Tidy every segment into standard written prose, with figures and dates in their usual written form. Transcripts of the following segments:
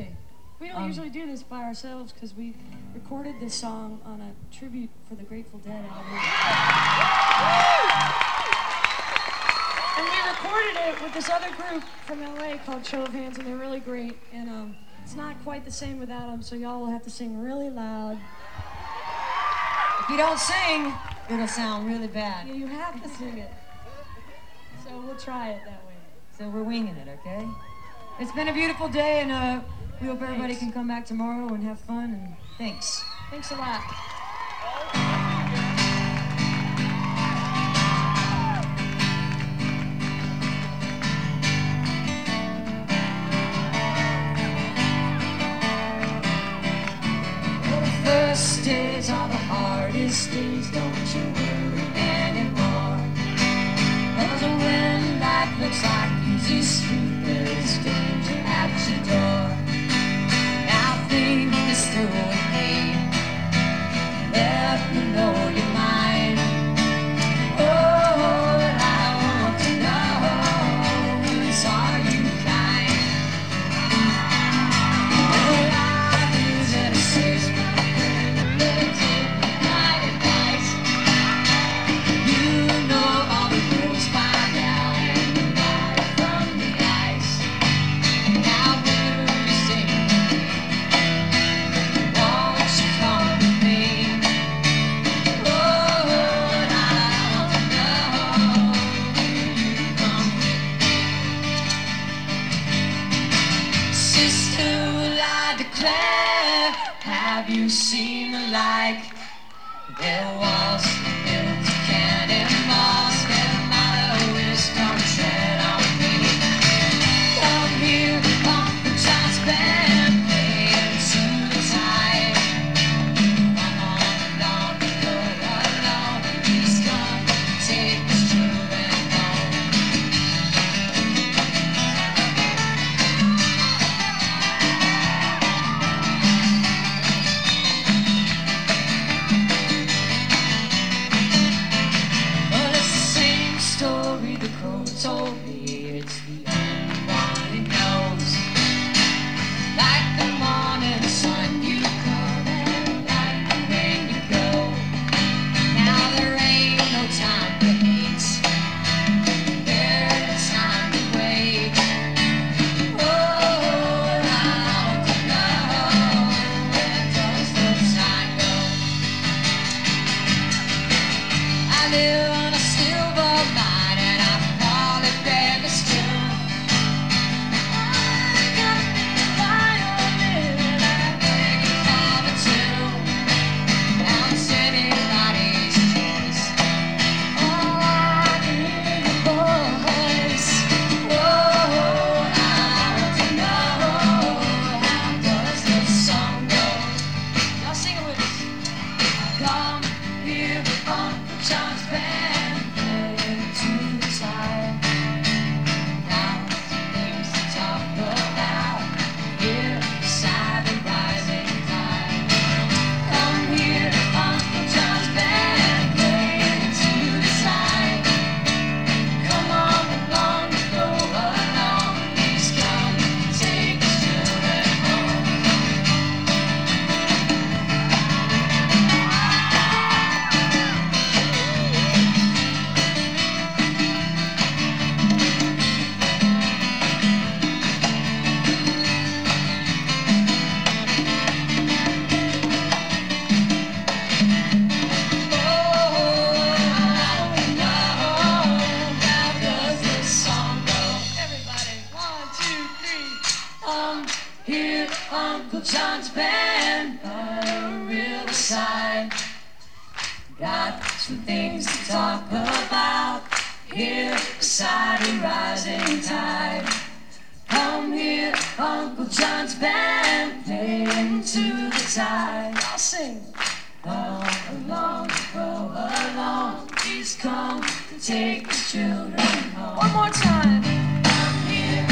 Okay. We don't usually do this by ourselves because we recorded this song on a tribute for the Grateful Dead album. And we recorded it with this other group from LA called Show of Hands, and they're really great. And it's not quite the same without them, so y'all will have to sing really loud. If you don't sing, it'll sound really bad. Yeah, you have to sing it. So we'll try it that way. So we're winging it, okay? It's been a beautiful day, and we hope everybody can come back tomorrow and have fun, and thanks. Thanks a lot. The first days are the hardest days, don't you worry anymore. There's a wind that looks like easy street, there is danger at your door. Now think this through with me, let me know your mind. Oh, and I want to know, are you kind? Well, life is in a safe have you seen the like? There was built cannonballs, get 'em out of wisdom, tread on me. Come here, Uncle John's band, play into the tide. Come on along, go along, he's gonna take his children home. Story the crow told me, it's the only one he knows. Like the morning sun you come and like the rain you go. Now there ain't no time for hate, there's time to wait. Oh, and I want to know, where does the time go? I live on a silver line, John's band, playing to the side. Now things to talk about, here beside the rising tide. Come here, Uncle John's band, playing to the side. Come on along, go along, he's come to take his children home. Here, Uncle John's band by the riverside. Got some things to talk about here beside the rising tide. Come here, Uncle John's band, playing to the tide. I'll sing. Come along, go along, he's come to take his children home. One more time. Come here,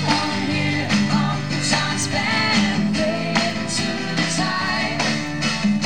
Uncle John's band, playing to the tide.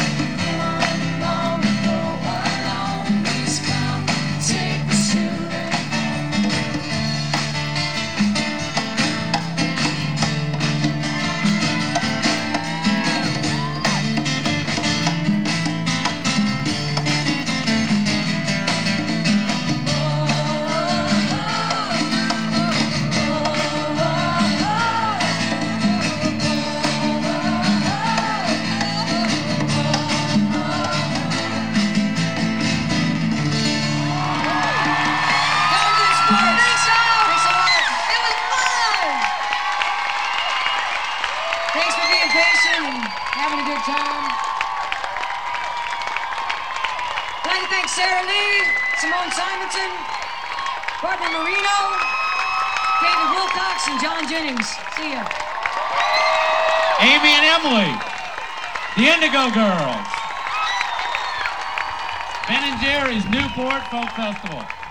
I'd like to thank Sarah Lee, Simone Simonson, Barbara Marino, David Wilcox, and John Jennings. See ya. Amy and Emily, the Indigo Girls, Ben and Jerry's Newport Folk Festival.